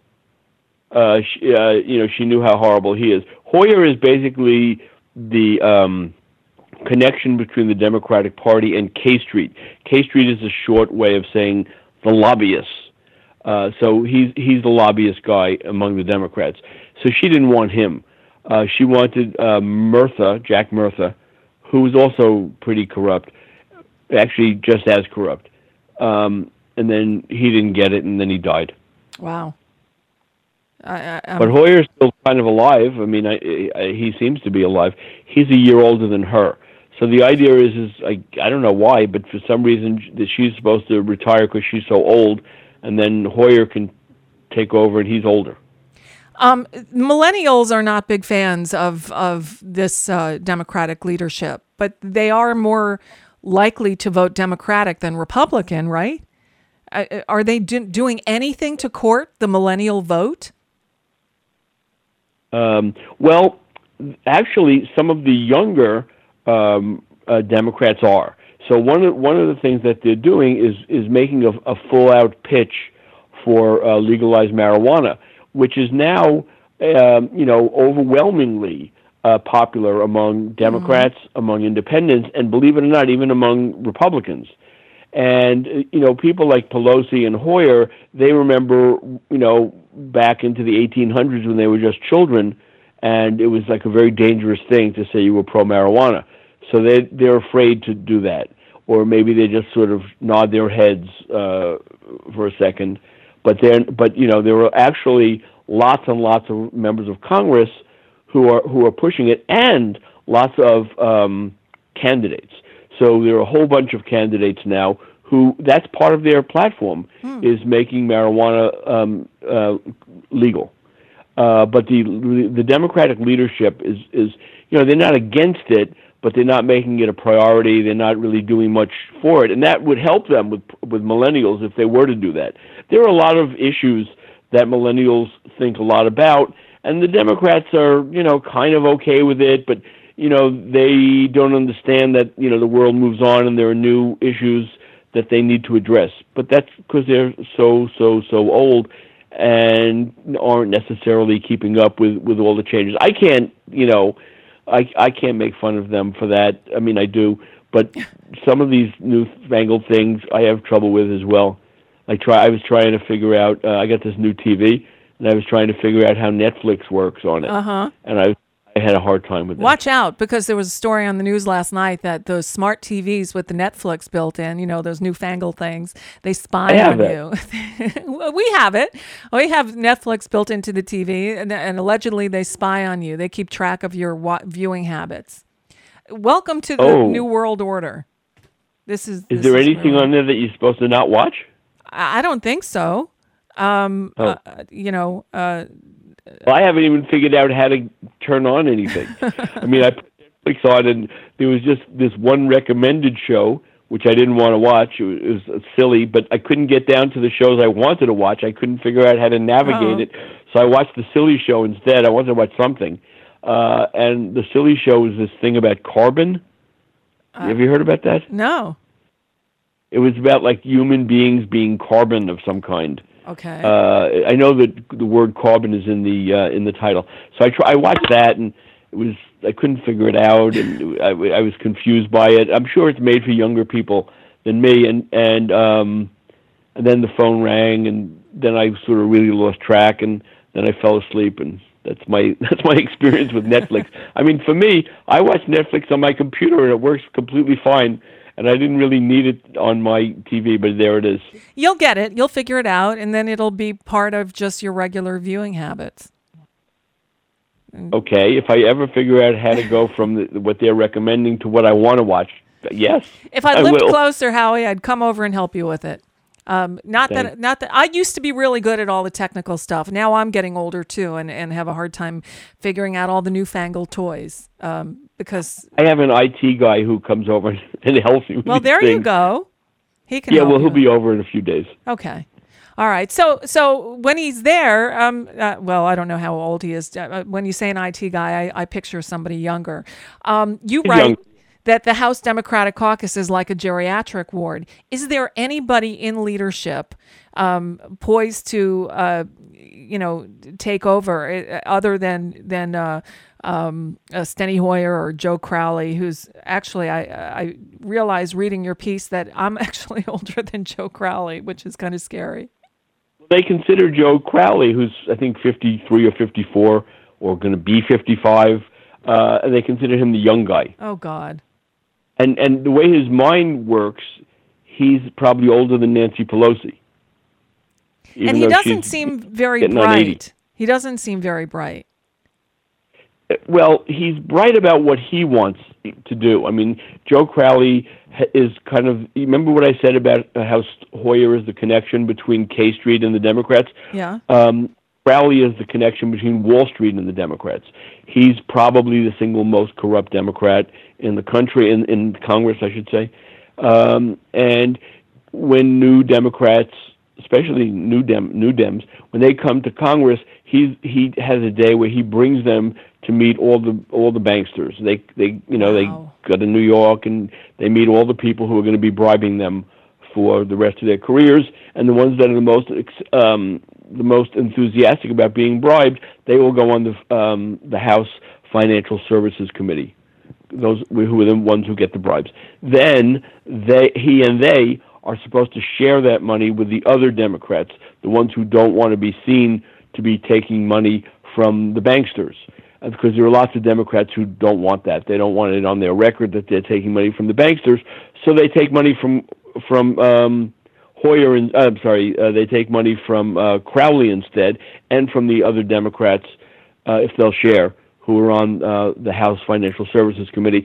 she knew how horrible he is. Hoyer is basically the connection between the Democratic Party and K Street. K Street is a short way of saying the lobbyists. So he's the lobbyist guy among the Democrats. So she didn't want him. She wanted Jack Murtha, who was also pretty corrupt, actually just as corrupt. And then he didn't get it, and then he died. Wow. But Hoyer's still kind of alive. I mean, he seems to be alive. He's a year older than her. So the idea is I don't know why, but for some reason that she's supposed to retire because she's so old, and then Hoyer can take over, and he's older. Millennials are not big fans of this Democratic leadership, but they are more likely to vote Democratic than Republican, right? Are they doing anything to court the millennial vote? Well, actually, some of the younger Democrats are. So one of the things that they're doing is making a full-out pitch for legalized marijuana, which is now, overwhelmingly popular among Democrats, among independents, and believe it or not, even among Republicans. And, people like Pelosi and Hoyer, they remember, back into the 1800s when they were just children, and it was like a very dangerous thing to say you were pro-marijuana. So they're afraid to do that. Or maybe they just sort of nod their heads for a second. But there were actually lots and lots of members of Congress who are pushing it, and lots of candidates. So there are a whole bunch of candidates now who that's part of their platform is making marijuana legal. But the Democratic leadership is they're not against it, but they're not making it a priority. They're not really doing much for it, and that would help them with millennials if they were to do that. There are a lot of issues that millennials think a lot about, and the Democrats are kind of okay with it, but they don't understand that the world moves on and there are new issues that they need to address. But that's because they're so old and aren't necessarily keeping up with all the changes. I can't I can't make fun of them for that. I mean, I do, but some of these newfangled things I have trouble with as well. I was trying to figure out. I got this new TV, and I was trying to figure out how Netflix works on it. And I had a hard time with that. Watch out, because there was a story on the news last night that those smart TVs with the Netflix built in, those newfangled things, they spy on you. We have it. We have Netflix built into the TV, and allegedly they spy on you. They keep track of your viewing habits. Welcome to the New World Order. Is there anything on there that you're supposed to not watch? I don't think so. Well, I haven't even figured out how to turn on anything. I mean, I put Netflix on, and there was just this one recommended show, which I didn't want to watch. It was silly, but I couldn't get down to the shows I wanted to watch. I couldn't figure out how to navigate it, so I watched the silly show instead. I wanted to watch something. And the silly show was this thing about carbon. Have you heard about that? No. It was about like human beings being carbon of some kind. Okay. I know that the word carbon is in the title, so I watched that, and I couldn't figure it out, and I was confused by it. I'm sure it's made for younger people than me, and then the phone rang, and then I sort of really lost track, and then I fell asleep, and that's my experience with Netflix. I mean, for me, I watch Netflix on my computer, and it works completely fine. And I didn't really need it on my TV, but there it is. You'll get it. You'll figure it out, and then it'll be part of just your regular viewing habits. Okay, if I ever figure out how to go from what they're recommending to what I want to watch, Yes. If I lived will. closer, Howie, I'd come over and help you with it. Not that I used to be really good at all the technical stuff. Now I'm getting older too, and have a hard time figuring out all the newfangled toys. Because I have an IT guy who comes over and helps me with well, these there things. you go. He can. Yeah, help well, you. he'll be over in a few days. Okay. All right. So when he's there, well, I don't know how old he is. When you say an IT guy, I picture somebody younger. You write that the House Democratic Caucus is like a geriatric ward. Is there anybody in leadership poised to, take over other than Steny Hoyer or Joe Crowley, who's actually, I realized reading your piece that I'm actually older than Joe Crowley, which is kind of scary. They consider Joe Crowley, who's I think 53 or 54 or going to be 55, and they consider him the young guy. Oh, God. And the way his mind works, he's probably older than Nancy Pelosi. And he doesn't seem very bright. He doesn't seem very bright. Well, he's bright about what he wants to do. I mean, Joe Crowley is kind of, you remember what I said about how Hoyer is the connection between K Street and the Democrats? Yeah. Crowley is the connection between Wall Street and the Democrats. He's probably the single most corrupt Democrat in the country, in Congress, I should say. And when new Democrats, especially new Dems, when they come to Congress, he has a day where he brings them to meet all the banksters. They go to New York and they meet all the people who are going to be bribing them for the rest of their careers, and the ones that are the most enthusiastic about being bribed, they will go on the House Financial Services Committee. Those who are the ones who get the bribes. Then he and they are supposed to share that money with the other Democrats, the ones who don't want to be seen to be taking money from the banksters. Because there are lots of Democrats who don't want that. They don't want it on their record that they're taking money from the banksters, so they take money from Hoyer and they take money from Crowley instead, and from the other Democrats if they'll share, who are on the House Financial Services Committee.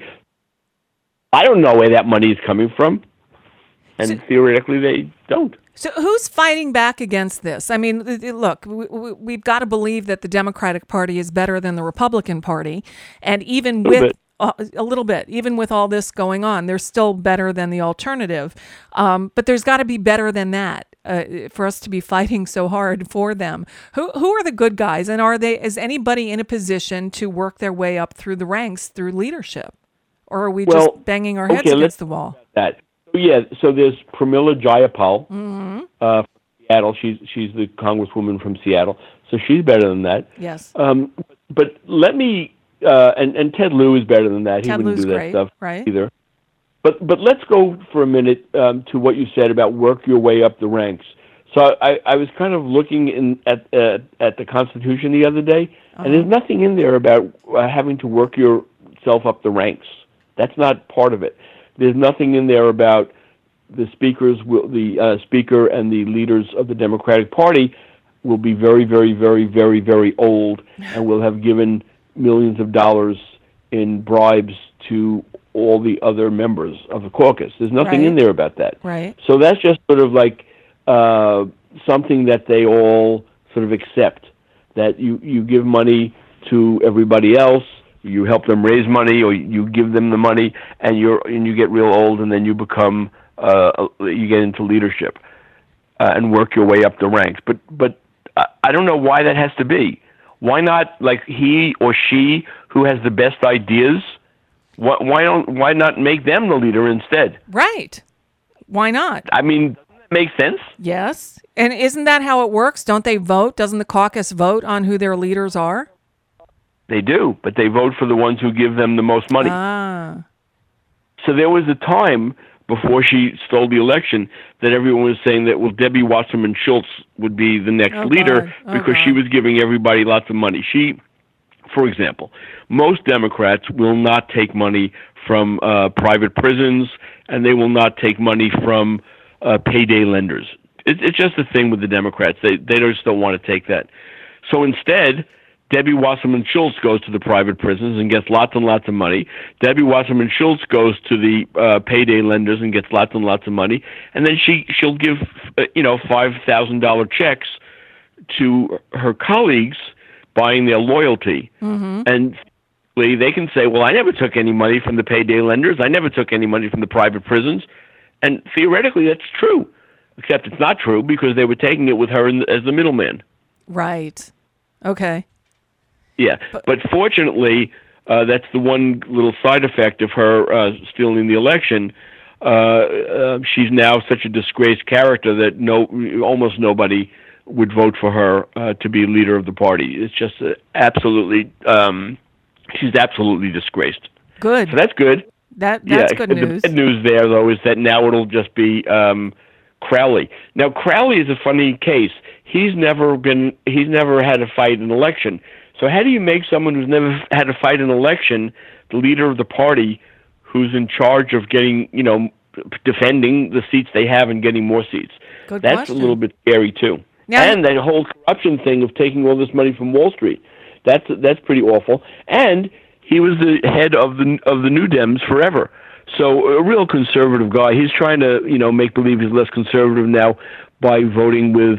I don't know where that money is coming from, and theoretically they don't. So who's fighting back against this? I mean, look, we've got to believe that the Democratic Party is better than the Republican Party, and even with a little bit, even with all this going on, they're still better than the alternative. But there's got to be better than that for us to be fighting so hard for them. Who are the good guys, and is anybody in a position to work their way up through the ranks through leadership, or are we just banging our heads against the wall? Yeah, so there's Pramila Jayapal from Seattle. She's the congresswoman from Seattle, so she's better than that. Yes. But let me and Ted Lieu is better than that. Ted he wouldn't Lieu's do that great, stuff right? either. But let's go for a minute to what you said about work your way up the ranks. So I was kind of looking at the Constitution the other day, and there's nothing in there about having to work yourself up the ranks. That's not part of it. There's nothing in there about the speaker and the leaders of the Democratic Party will be very, very, very, very, very old and will have given millions of dollars in bribes to all the other members of the caucus. There's nothing in there about that. Right. So that's just sort of like something that they all sort of accept, that you give money to everybody else, you help them raise money, or you give them the money, and you get real old, and then you become you get into leadership and work your way up the ranks. But I don't know why that has to be. Why not, like, he or she who has the best ideas? Why not make them the leader instead? Right. Why not? I mean, doesn't that make sense? Yes. And isn't that how it works? Don't they vote? Doesn't the caucus vote on who their leaders are? They do, but they vote for the ones who give them the most money. So there was a time before she stole the election that everyone was saying that, well, Debbie Wasserman Schultz would be the next leader because she was giving everybody lots of money. For example, most Democrats will not take money from private prisons, and they will not take money from payday lenders. It's just a thing with the Democrats. They just don't want to take that. So instead, Debbie Wasserman Schultz goes to the private prisons and gets lots and lots of money. Debbie Wasserman Schultz goes to the payday lenders and gets lots and lots of money. And then she'll give $5,000 checks to her colleagues, buying their loyalty. Mm-hmm. And they can say, well, I never took any money from the payday lenders. I never took any money from the private prisons. And theoretically, that's true, except it's not true because they were taking it with her as the middleman. Right. Okay. Yeah. But fortunately, that's the one little side effect of her stealing the election. She's now such a disgraced character that almost nobody would vote for her to be leader of the party. It's just absolutely, she's absolutely disgraced. Good. So that's good. That's good news. The bad news there, though, is that now it'll just be Crowley. Now, Crowley is a funny case. He's never had to fight an election. So how do you make someone who's never had to fight an election the leader of the party, who's in charge of getting, defending the seats they have and getting more seats? Good That's question. a little bit scary too. And that whole corruption thing of taking all this money from Wall Street. That's pretty awful. And he was the head of the New Dems forever. So a real conservative guy. He's trying to, make believe he's less conservative now by voting with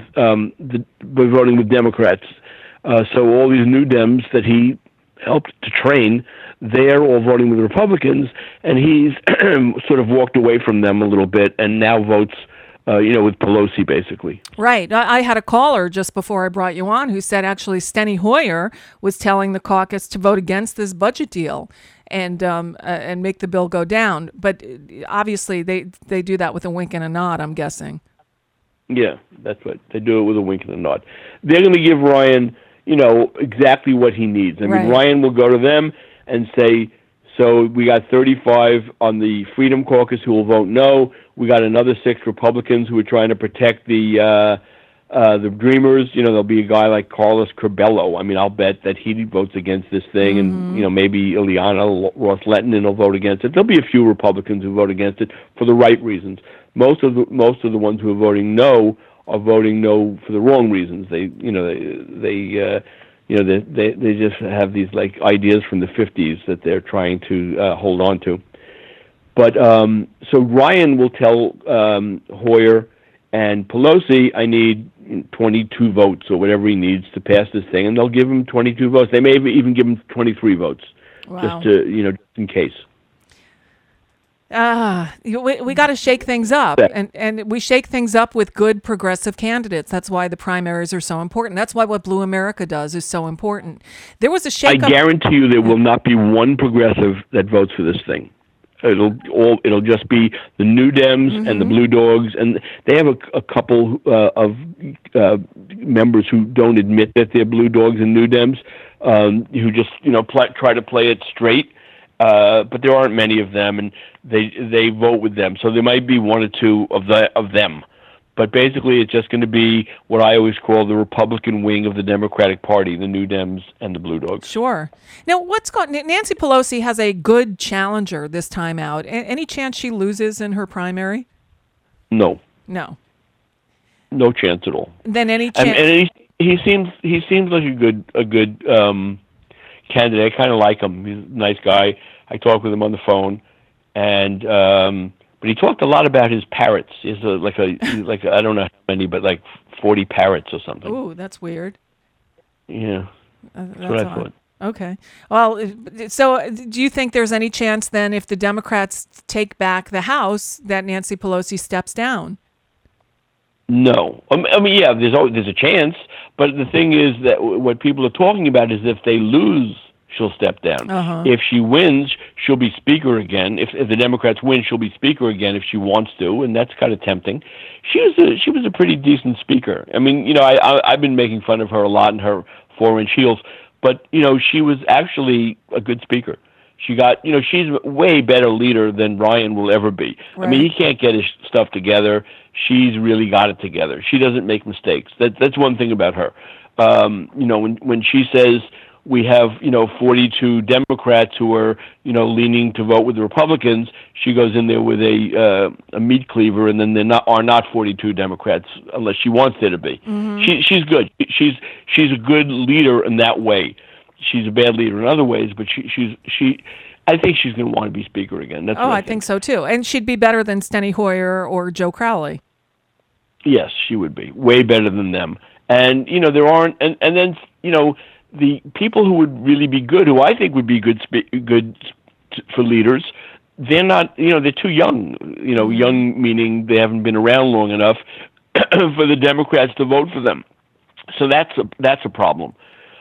Democrats. So all these New Dems that he helped to train, they're all voting with Republicans, and he's sort of walked away from them a little bit and now votes with Pelosi, basically. Right. I had a caller just before I brought you on who said actually Steny Hoyer was telling the caucus to vote against this budget deal and make the bill go down. But obviously they do that with a wink and a nod, I'm guessing. Yeah, that's what they do it with a wink and a nod. They're going to give Ryan, exactly what he needs. I mean, Ryan will go to them and say, so we got 35 on the Freedom Caucus who will vote no. We got another 6 Republicans who are trying to protect the Dreamers. There'll be a guy like Carlos Curbelo. I mean, I'll bet that he votes against this thing, and maybe Ileana Ros-Lehtinen will vote against it. There'll be a few Republicans who vote against it for the right reasons. Most of the ones who are voting no are voting no for the wrong reasons. They just have these ideas from the 50s that they're trying to hold on to. But so Ryan will tell Hoyer and Pelosi, I need 22 votes or whatever he needs to pass this thing, and they'll give him 22 votes. They may even give him 23 votes, just to just in case. We got to shake things up, and we shake things up with good progressive candidates. That's why the primaries are so important. That's why what Blue America does is so important. There was a shake up. I guarantee you there will not be one progressive that votes for this thing. It'll just be the New Dems and the Blue Dogs, and they have a couple of members who don't admit that they're Blue Dogs and New Dems, who just try to play it straight. But there aren't many of them, and they vote with them. So there might be one or two of them. But basically, it's just going to be what I always call the Republican wing of the Democratic Party, the New Dems and the Blue Dogs. Sure. Now, Nancy Pelosi has a good challenger this time out. Any chance she loses in her primary? No. No. No chance at all. Then any chance? And he seems like a good candidate. I kind of like him. He's a nice guy. I talked with him on the phone, and but he talked a lot about his parrots. He's like I don't know how many, but like 40 parrots or something. Ooh, that's weird. Yeah, that's what I thought. Okay. Well, so do you think there's any chance then, if the Democrats take back the House, that Nancy Pelosi steps down? No. I mean, yeah, there's a chance, but the thing is that what people are talking about is if they lose, she'll step down. If she wins, she'll be Speaker again. If the Democrats win, she'll be Speaker again if she wants to, and that's kind of tempting. She was a pretty decent Speaker. I mean, I've been making fun of her a lot in her 4-inch heels, but she was actually a good Speaker. She's a way better leader than Ryan will ever be. Right. I mean, he can't get his stuff together. She's really got it together. She doesn't make mistakes. That's one thing about her. When she says we have, 42 Democrats who are, leaning to vote with the Republicans. She goes in there with a meat cleaver, and then there are not 42 Democrats unless she wants there to be. Mm-hmm. She's good. She's a good leader in that way. She's a bad leader in other ways, but she I think she's going to want to be Speaker again. That's I think so too. And she'd be better than Steny Hoyer or Joe Crowley. Yes, she would be way better than them. And there aren't, and then the people who would really be good, who I think would be good for leaders, they're not. They're too young. Young meaning they haven't been around long enough for the Democrats to vote for them. So that's a problem.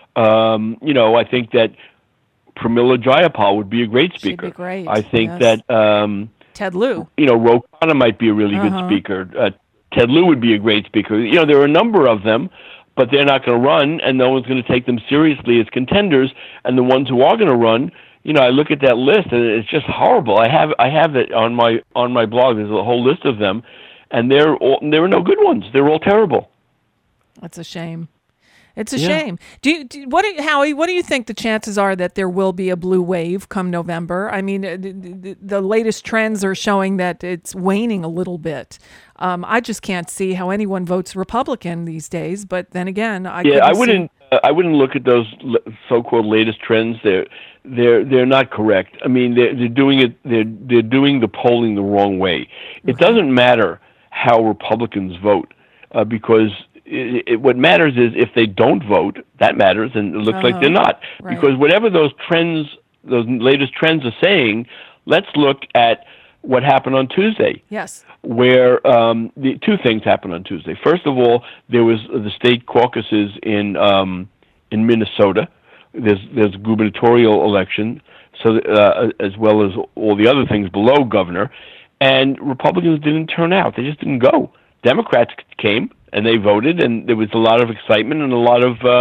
I think that Pramila Jayapal would be a great speaker. She'd be great. I think yes. that Ted Lieu. Ro Khanna might be a really good speaker. Ted Lieu would be a great speaker. There are a number of them, but they're not going to run, and no one's going to take them seriously as contenders. And the ones who are going to run, I look at that list, and it's just horrible. I have it on my blog. There's a whole list of them, and there are no good ones. They're all terrible. That's a shame. It's a shame. Howie, what do you think the chances are that there will be a blue wave come November? I mean, the latest trends are showing that it's waning a little bit. I just can't see how anyone votes Republican these days. But then again, I wouldn't look at those so-called latest trends. They're not correct. I mean, they're doing it. They're doing the polling the wrong way. It doesn't matter how Republicans vote because. What matters is if they don't vote, that matters, and it looks like they're not. Right. Because whatever those latest trends are saying, let's look at what happened on Tuesday. Yes. Where the two things happened on Tuesday. First of all, there was the state caucuses in Minnesota. There's a gubernatorial election, so as well as all the other things below governor, and Republicans didn't turn out. They just didn't go. Democrats came. And they voted, and there was a lot of excitement and a lot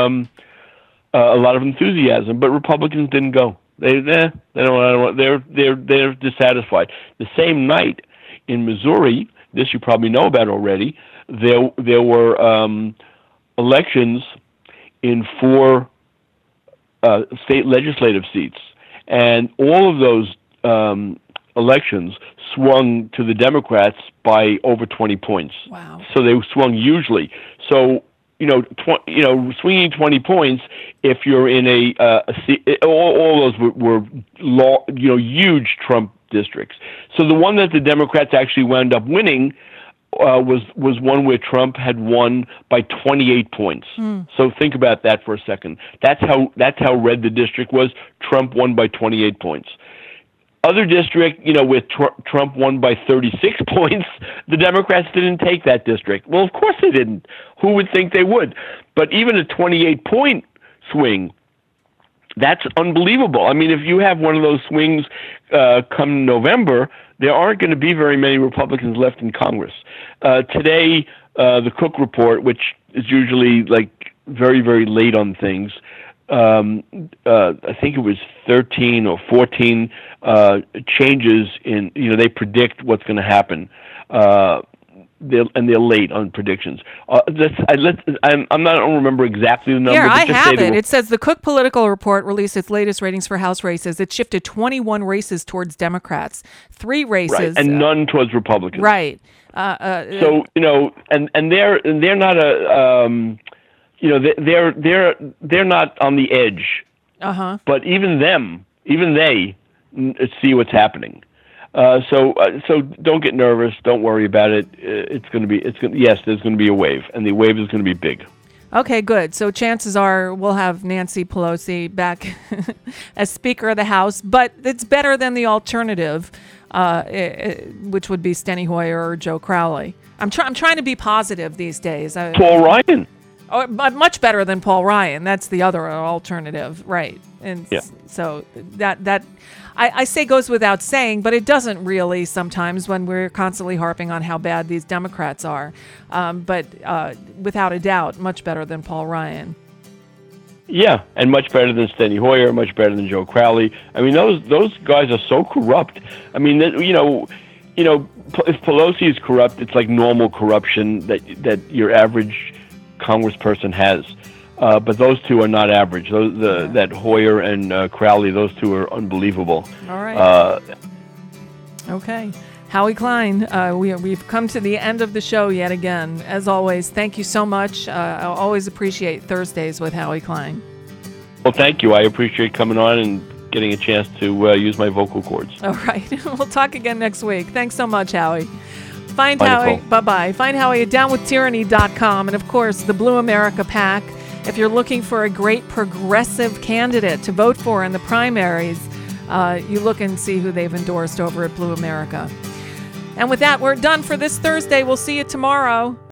of enthusiasm. But Republicans didn't go. They're dissatisfied. The same night in Missouri, this you probably know about already. There were elections in 4 state legislative seats, and all of those elections swung to the Democrats by over 20 points. Wow. So they swung hugely. So, swinging 20 points, if you're in a seat, all those were huge Trump districts. So the one that the Democrats actually wound up winning was one where Trump had won by 28 points. So think about that for a second. That's how red the district was. Trump won by 28 points. Other district, where Trump won by 36 points, the Democrats didn't take that district. Well, of course they didn't. Who would think they would? But even a 28-point swing, that's unbelievable. I mean, if you have one of those swings come November, there aren't going to be very many Republicans left in Congress. Today, the Cook Report, which is usually very, very late on things, I think it was 13 or 14 changes in, they predict what's going to happen. They're late on predictions. I don't remember exactly the number. Here, I have it. It says the Cook Political Report released its latest ratings for House races. It shifted 21 races towards Democrats, 3 races, right, and none towards Republicans. Right. So and they're not a. They're not on the edge. But even they see what's happening. So don't get nervous. Don't worry about it. Yes, there's going to be a wave, and the wave is going to be big. Okay, good. So chances are we'll have Nancy Pelosi back as Speaker of the House, but it's better than the alternative, which would be Steny Hoyer or Joe Crowley. I'm trying to be positive these days. Paul Ryan. Oh, much better than Paul Ryan. That's the other alternative, right? And so that I say goes without saying, but it doesn't really sometimes when we're constantly harping on how bad these Democrats are. But without a doubt, much better than Paul Ryan. Yeah, and much better than Steny Hoyer, much better than Joe Crowley. I mean, those guys are so corrupt. I mean, if Pelosi is corrupt, it's like normal corruption that your average congressperson has. But those two are not average. That Hoyer and Crowley, those two are unbelievable. All right. Okay. Howie Klein, we've come to the end of the show yet again. As always, thank you so much. I always appreciate Thursdays with Howie Klein. Well, thank you. I appreciate coming on and getting a chance to use my vocal cords. All right. We'll talk again next week. Thanks so much, Howie. Find Bye, Howie. Nicole. Bye-bye. Find Howie at downwithtyranny.com. And, of course, the Blue America PAC. If you're looking for a great progressive candidate to vote for in the primaries, you look and see who they've endorsed over at Blue America. And with that, we're done for this Thursday. We'll see you tomorrow.